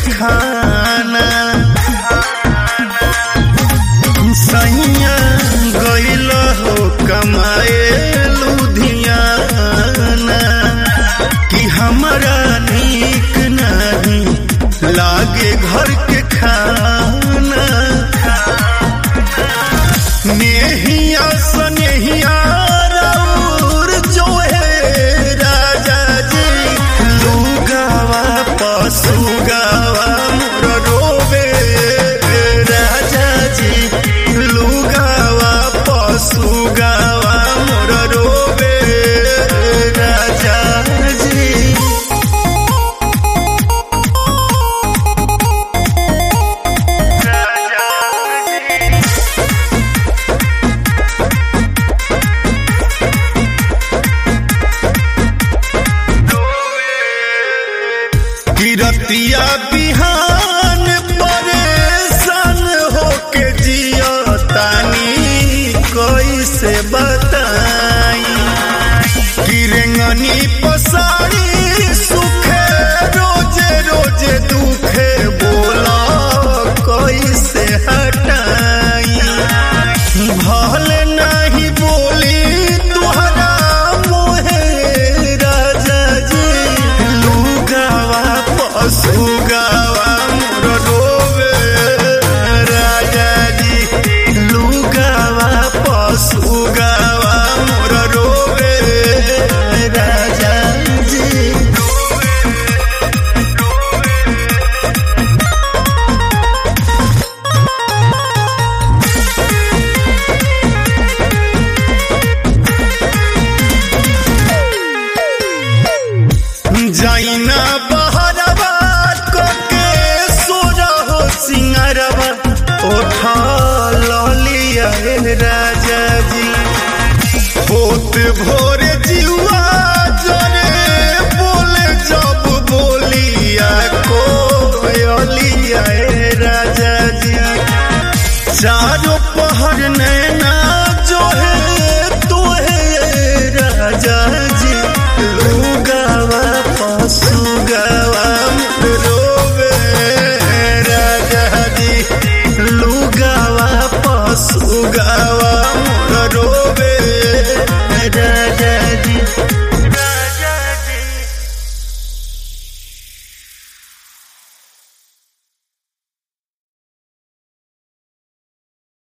खाना सैया गइल हो कमाए लुधियाना कि हमरा नीक नहीं लागे घर के खाना नेहिया सनेहिया राउर जो है राजा जी लुगावा पसुगावा मोर रोवे राजा जी लुगावा पसुगावा मोर रोवे राजा जी रतिया बिहान परेशान होके जियतानी कैसे बताई कि रेंगनी पसारी सुखे रोजे रोजे दुखे बोला कैसे हटाई भले नहीं बोली तुहरा मोहे राजा जी लुगावा पसुगावा मोर रोवे राजा जी लुगावा पसुगावा मोर रोवे राजा जी जाइना बहरवा कोके सोरा हो सिंगरवा उठा लिया राजा जी होत भो